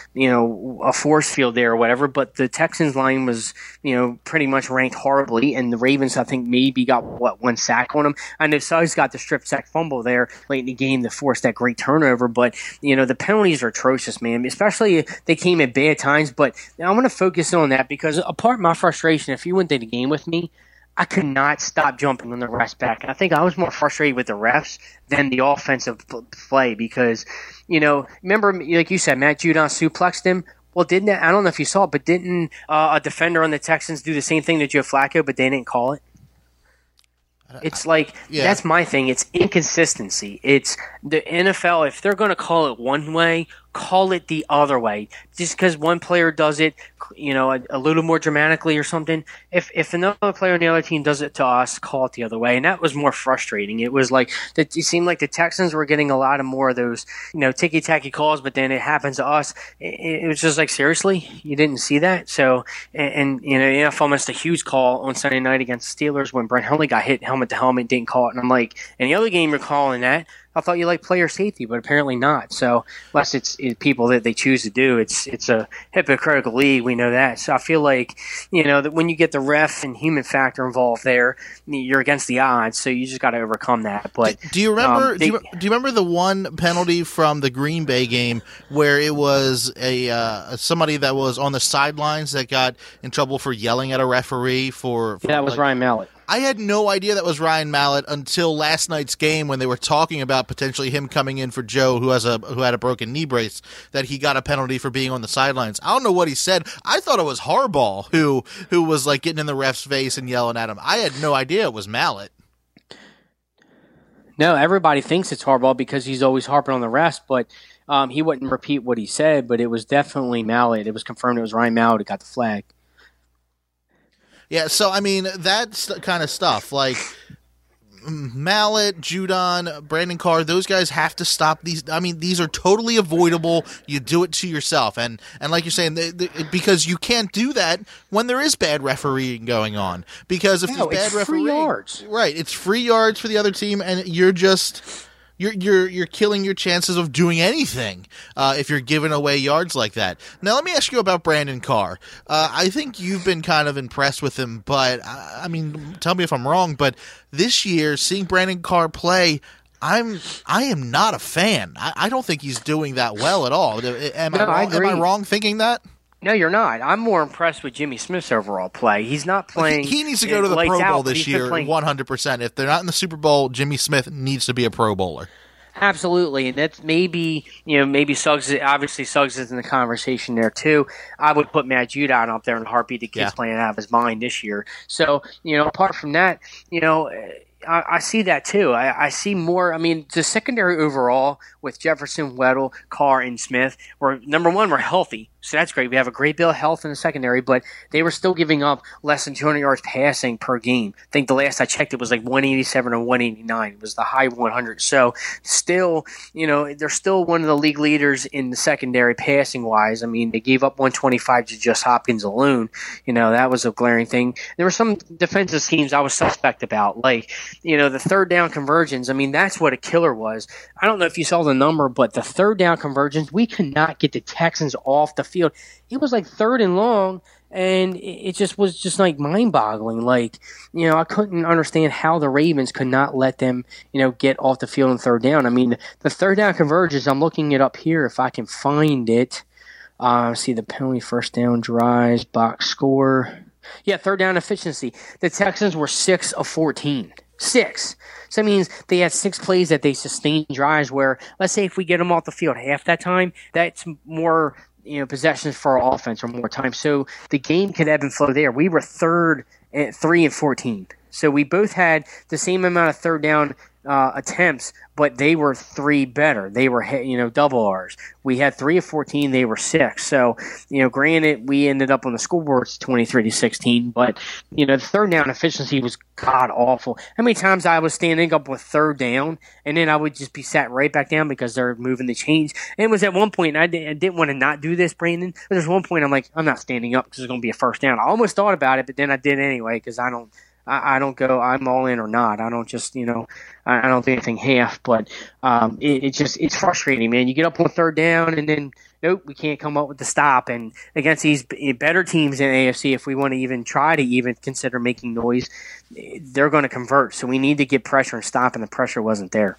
a force field there or whatever, but the Texans line was, pretty much ranked horribly, and the Ravens, I think, maybe got, one sack on them. I know Suggs got the strip sack fumble there late in the game to force that great turnover, but, the penalties are atrocious, man, especially if they came at bad times, but I want to focus on that because apart from my frustration, if you went to the game with me, I could not stop jumping on the refs back. And I think I was more frustrated with the refs than the offensive play because, remember, like you said, Matt Judon suplexed him. Well, I don't know if you saw it, but didn't a defender on the Texans do the same thing to Joe Flacco, but they didn't call it? It's like, that's my thing. It's inconsistency. It's the NFL, if they're going to call it one way, call it the other way. Just because one player does it, a little more dramatically or something, if another player on the other team does it to us, call it the other way. And that was more frustrating. It was like, it seemed like the Texans were getting a lot of more of those, ticky-tacky calls, but then it happens to us. It was just like, seriously? You didn't see that? So, and the NFL missed a huge call on Sunday night against the Steelers when Brent Hundley got hit helmet to helmet, didn't call it. And I'm like, any other game you're calling that? I thought you liked player safety, but apparently not. So unless it's people that they choose to do, it's a hypocritical league. We know that. So I feel like, that when you get the ref and human factor involved there, you're against the odds. So you just got to overcome that. But do you remember? Do you remember the one penalty from the Green Bay game where it was somebody that was on the sidelines that got in trouble for yelling at a referee for that was Ryan Mallett. I had no idea that was Ryan Mallett until last night's game when they were talking about potentially him coming in for Joe, who had a broken knee brace, that he got a penalty for being on the sidelines. I don't know what he said. I thought it was Harbaugh who was like getting in the ref's face and yelling at him. I had no idea it was Mallett. No, everybody thinks it's Harbaugh because he's always harping on the refs, but he wouldn't repeat what he said, but it was definitely Mallett. It was confirmed it was Ryan Mallett who got the flag. Yeah, so, I mean, that's the kind of stuff. Like, Mallett, Judon, Brandon Carr, those guys have to stop these. I mean, these are totally avoidable. You do it to yourself. And like you're saying, because you can't do that when there is bad refereeing going on. Because if there's bad refereeing. Free yards. Right, it's free yards for the other team, and you're just. You're killing your chances of doing anything if you're giving away yards like that. Now, let me ask you about Brandon Carr. I think you've been kind of impressed with him, but, I mean, tell me if I'm wrong, but this year, seeing Brandon Carr play, I am not a fan. I don't think he's doing that well at all. Am I wrong thinking that? No, you're not. I'm more impressed with Jimmy Smith's overall play. He's not playing. He needs to go to the Pro Bowl this year, 100%. If they're not in the Super Bowl, Jimmy Smith needs to be a Pro Bowler. Absolutely, and that's maybe Suggs. Obviously, Suggs is in the conversation there too. I would put Matt Judon up there in a heartbeat. The kid's playing out of his mind this year. So apart from that, I see that too. I see more. I mean, the secondary overall with Jefferson, Weddle, Carr, and Smith were number one. We're healthy. So that's great. We have a great bill of health in the secondary, but they were still giving up less than 200 yards passing per game. I think the last I checked, it was like 187 or 189. It was the high 100. So still, they're still one of the league leaders in the secondary passing wise. I mean, they gave up 125 to just Hopkins alone. That was a glaring thing. There were some defensive schemes I was suspect about, like, the third down conversions. I mean, that's what a killer was. I don't know if you saw the number, but the third down conversions, we could not get the Texans off the field. It was like 3rd and long, and it just was just like mind-boggling. Like, I couldn't understand how the Ravens could not let them, get off the field on 3rd down. I mean, the 3rd down conversions, I'm looking it up here if I can find it. See the penalty, 1st down drives, box score. Yeah, 3rd down efficiency. The Texans were 6 of 14. 6. So that means they had 6 plays that they sustained drives where, let's say if we get them off the field half that time, that's more possessions for our offense or more time. So the game could ebb and flow there. We were 3rd at 3 and 14. So we both had the same amount of 3rd down attempts, but they were 3 better. They were, double ours. We had 3 of 14. They were 6. So, granted, we ended up on the scoreboards 23-16, but, the 3rd down efficiency was god awful. How many times I was standing up with 3rd down, and then I would just be sat right back down because they're moving the chains. And it was at one point, I didn't want to not do this, Brandon, but there's one point I'm like, I'm not standing up because it's going to be a 1st down. I almost thought about it, but then I did anyway because I don't go, I'm all in or not. I don't just, I don't do anything half, but it's frustrating, man. You get up on 3rd down and then, nope, we can't come up with the stop. And against these better teams in AFC, if we want to even try to even consider making noise, they're going to convert. So we need to get pressure and stop, and the pressure wasn't there.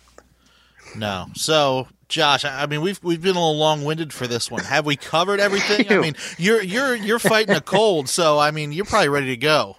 No. So, Josh, I mean, we've been a little long-winded for this one. Have we covered everything? I mean, you're fighting a cold, so I mean, you're probably ready to go.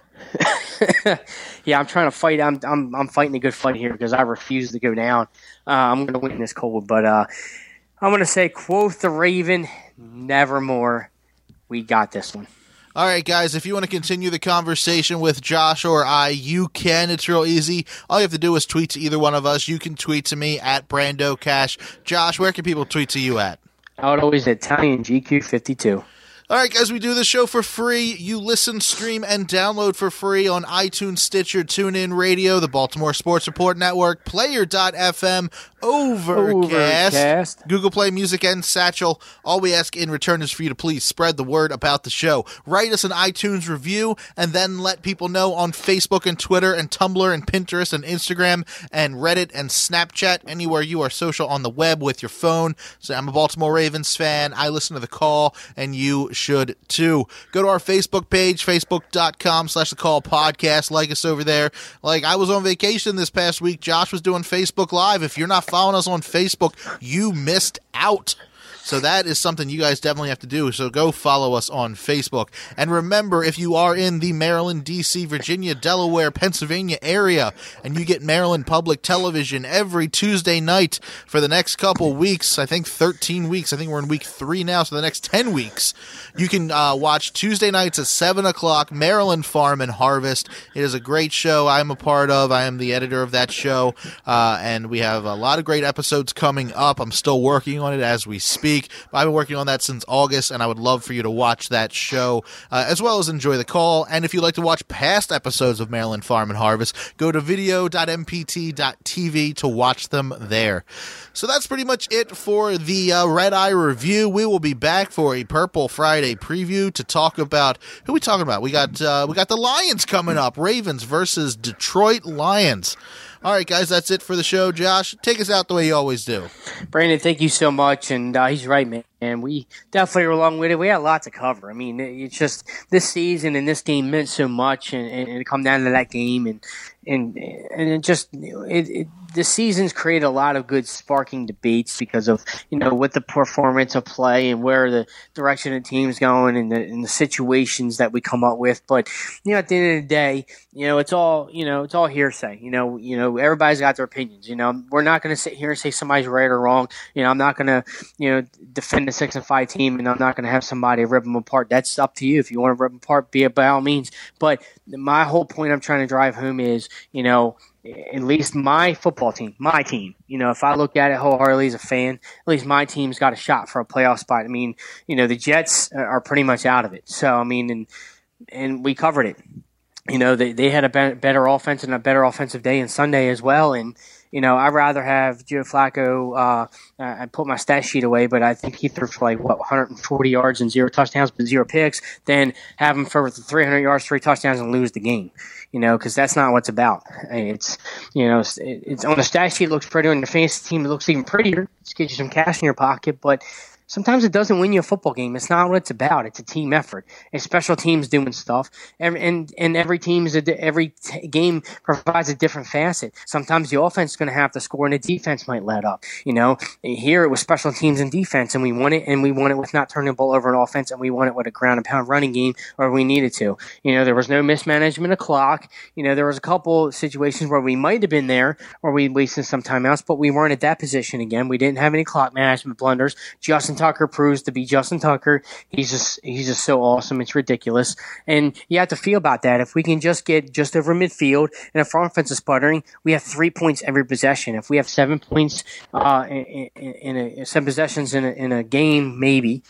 Yeah, I'm trying to fight. I'm fighting a good fight here because I refuse to go down. I'm going to win this cold, but I'm going to say, quote the Raven, nevermore. We got this one. All right, guys, if you want to continue the conversation with Josh or I, you can. It's real easy. All you have to do is tweet to either one of us. You can tweet to me at Brando Cash. Josh, where can people tweet to you at? I would always Italian GQ52. All right, guys, we do this show for free. You listen, stream, and download for free on iTunes, Stitcher, TuneIn Radio, the Baltimore Sports Report Network, Player.fm, Overcast, Google Play Music, and Satchel. All we ask in return is for you to please spread the word about the show. Write us an iTunes review, and then let people know on Facebook and Twitter and Tumblr and Pinterest and Instagram and Reddit and Snapchat, anywhere you are social on the web with your phone. So I'm a Baltimore Ravens fan. I listen to The Call, and you should too. Go to our Facebook page, facebook.com/The Call Podcast. Like us over there. Like, I was on vacation this past week. Josh was doing Facebook Live. If you're not following us on Facebook, you missed out. So that is something you guys definitely have to do. So go follow us on Facebook. And remember, if you are in the Maryland, D.C., Virginia, Delaware, Pennsylvania area, and you get Maryland Public Television every Tuesday night for the next couple weeks, I think 13 weeks, I think we're in week 3 now, so the next 10 weeks, you can watch Tuesday nights at 7 o'clock, Maryland Farm and Harvest. It is a great show I'm a part of. I am the editor of that show, and we have a lot of great episodes coming up. I'm still working on it as we speak. I've been working on that since August, and I would love for you to watch that show, as well as enjoy The Call. And if you'd like to watch past episodes of Maryland Farm and Harvest, go to video.mpt.tv to watch them there. So that's pretty much it for the Red Eye Review. We will be back for a Purple Friday preview to talk about, who are we talking about? We got the Lions coming up, Ravens versus Detroit Lions. All right, guys, that's it for the show. Josh, take us out the way you always do. Brandon, thank you so much. And he's right, man. And we definitely were along with it. We had a lot to cover. I mean, it's just this season and this game meant so much, and it come down to that game, and it just the season's created a lot of good sparking debates because of, what the performance of play and where the direction the team's going and the situations that we come up with. But, at the end of the day, it's all hearsay. Everybody's got their opinions. We're not going to sit here and say somebody's right or wrong. I'm not going to, defend the 6-5 team, and I'm not going to have somebody rip them apart. That's up to you. If you want to rip them apart, be it by all means. But my whole point I'm trying to drive home is, at least my football team, my team, if I look at it wholeheartedly as a fan, at least my team's got a shot for a playoff spot. I mean, the Jets are pretty much out of it. So, I mean, and we covered it. They had a better offense and a better offensive day on Sunday as well. And, I'd rather have Joe Flacco, I put my stat sheet away, but I think he threw for 140 yards and 0 touchdowns, but 0 picks, than have him for 300 yards, 3 touchdowns and lose the game, because that's not what it's about. It's, it's on the stat sheet, it looks pretty. On the fantasy team, it looks even prettier. Just get you some cash in your pocket, but sometimes it doesn't win you a football game. It's not what it's about. It's a team effort. It's special teams doing stuff, and every team game provides a different facet. Sometimes the offense is going to have to score, and the defense might let up. Here it was special teams and defense, and we won it. And we won it with not turning the ball over on offense, and we won it with a ground and pound running game where we needed to. There was no mismanagement of clock. There was a couple situations where we might have been there, or we wasted some timeouts, but we weren't at that position again. We didn't have any clock management blunders. Justin Tucker proves to be Justin Tucker. He's just so awesome. It's ridiculous. And you have to feel about that. If we can just get just over midfield and if our offense is sputtering, we have 3 points every possession. If we have 7 points in 7 possessions in a game, maybe,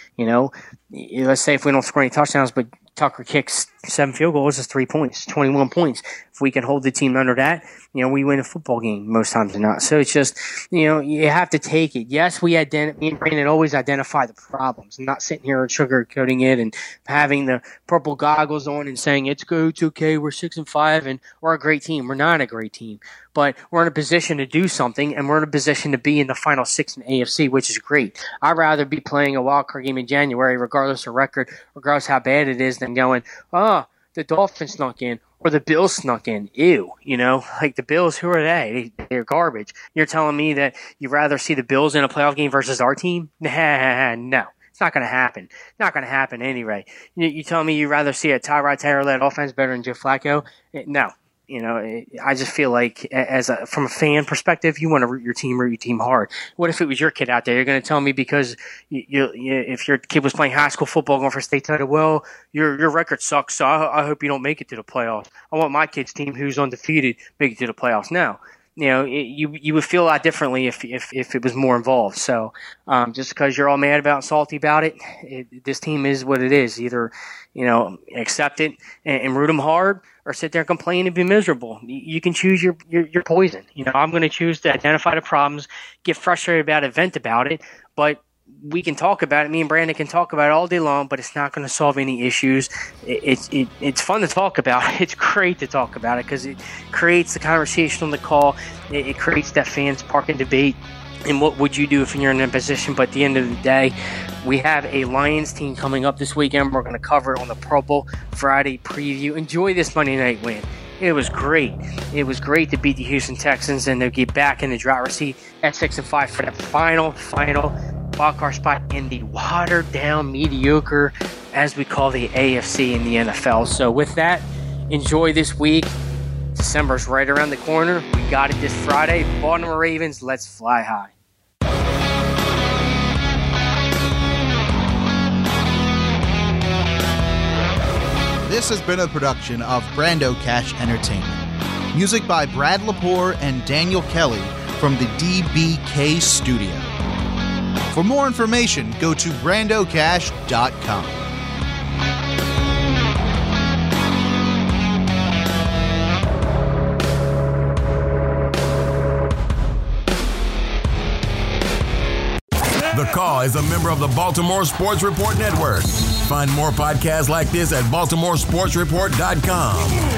let's say if we don't score any touchdowns, but Tucker kicks 7 field goals, it's 3 points, 21 points. If we can hold the team under that, we win a football game most times or not. So it's just, you have to take it. Yes, me and Brandon always identify the problems. I'm not sitting here sugarcoating it and having the purple goggles on and saying it's okay, we're 6-5 and we're a great team. We're not a great team, but we're in a position to do something, and we're in a position to be in the final 6 in AFC, which is great. I'd rather be playing a wild card game in January, regardless of record, regardless how bad it is, than going, the Dolphins snuck in or the Bills snuck in. Ew, the Bills, who are they? They're garbage. You're telling me that you'd rather see the Bills in a playoff game versus our team? Nah, no. It's not going to happen. Not going to happen anyway. You telling me you'd rather see a Tyrod Taylor-led offense better than Joe Flacco? No. I just feel like from a fan perspective, you want to root your team hard. What if it was your kid out there? You're going to tell me because if your kid was playing high school football going for state title, well, your record sucks, so I hope you don't make it to the playoffs. I want my kid's team, who's undefeated, make it to the playoffs. Now, you would feel a lot differently if it was more involved. So just because you're all mad about and salty about it, this team is what it is. Either accept it and root them hard, or sit there and complain and be miserable. You can choose your poison. I'm going to choose to identify the problems, get frustrated about it, vent about it, but we can talk about it. Me and Brandon can talk about it all day long, but it's not going to solve any issues. It's fun to talk about. It's great to talk about it because it creates the conversation on the call. It creates that fan spark and debate. And what would you do if you're in that position? But at the end of the day, we have a Lions team coming up this weekend. We're going to cover it on the Pro Bowl Friday preview. Enjoy this Monday night win. It was great. It was great to beat the Houston Texans and to get back in the driver's seat at 6-5 for the final wildcard spot in the watered-down, mediocre, as we call the AFC in the NFL. So with that, enjoy this week. December's right around the corner. We got it this Friday. Baltimore Ravens, let's fly high. This has been a production of Brando Cash Entertainment. Music by Brad Lepore and Daniel Kelly from the DBK Studio. For more information, go to brandocash.com. The Call is a member of the Baltimore Sports Report Network. Find more podcasts like this at BaltimoreSportsReport.com.